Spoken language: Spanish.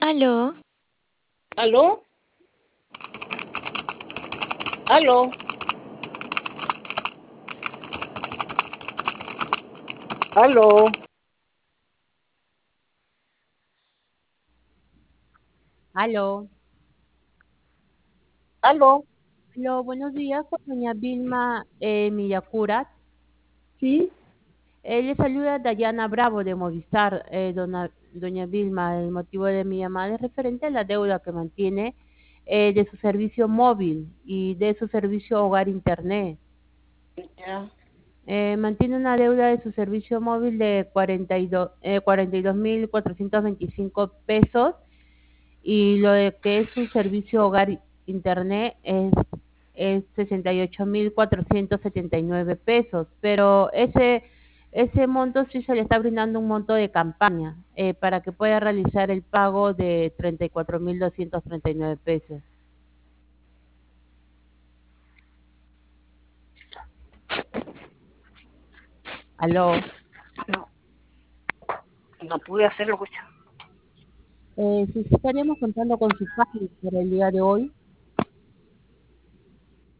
Aló, ¿Aló? ¿Aló? ¿Aló? Aló, ¿Aló? aló, buenos días, con doña Vilma Miyakura. ¿Sí? Le saluda Dayana Bravo de Movistar. Doña Vilma, el motivo de mi llamada es referente a la deuda que mantiene de su servicio móvil y de su servicio hogar internet. Ya. Mantiene una deuda de su servicio móvil de 42.425 pesos, y lo de que es un servicio hogar internet es 68.479 pesos, pero ese monto sí se le está brindando un monto de campaña para que pueda realizar el pago de 34.239 pesos. Aló. No, no pude hacerlo, escucha. Sí, estaríamos contando con sus pagos para el día de hoy.